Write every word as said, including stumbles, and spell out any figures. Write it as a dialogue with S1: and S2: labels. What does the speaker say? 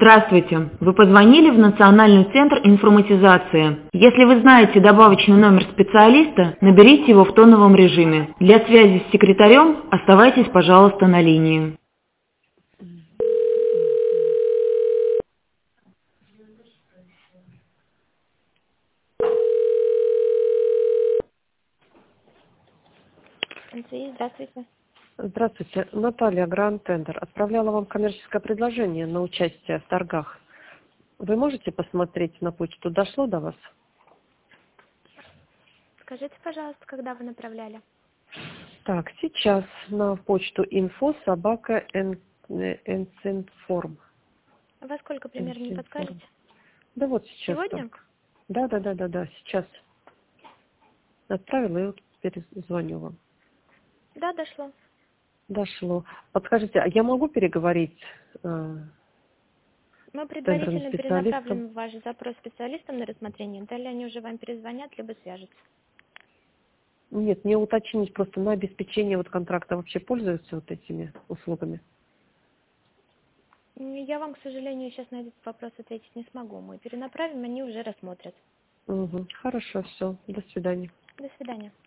S1: Здравствуйте! Вы позвонили в Национальный центр информатизации. Если вы знаете добавочный номер специалиста, наберите его в тоновом режиме. Для связи с секретарем оставайтесь, пожалуйста, на линии.
S2: Здравствуйте.
S3: Здравствуйте, Наталья, Гранд Тендер. Отправляла вам коммерческое предложение на участие в торгах. Вы можете посмотреть на почту? Дошло до вас?
S2: Скажите, пожалуйста, когда вы направляли?
S3: Так, сейчас на почту инфо собака энцинформ.
S2: Во сколько примерно, не подскажете?
S3: Да вот сейчас
S2: Сегодня?
S3: только. Да, да, да, да, да, сейчас. Отправила и вот перезвоню вам.
S2: Да, дошло.
S3: Дошло. Подскажите, а я могу переговорить э,
S2: Мы
S3: с тендерным
S2: предварительно
S3: специалистом?
S2: перенаправим ваш запрос специалистам на рассмотрение. Далее они уже вам перезвонят, либо свяжутся.
S3: Нет, мне уточнить просто на обеспечение вот контракта вообще пользуются вот этими услугами?
S2: Я вам, к сожалению, сейчас на этот вопрос ответить не смогу. Мы перенаправим, они уже рассмотрят.
S3: Угу. Хорошо, все. До свидания.
S2: До свидания.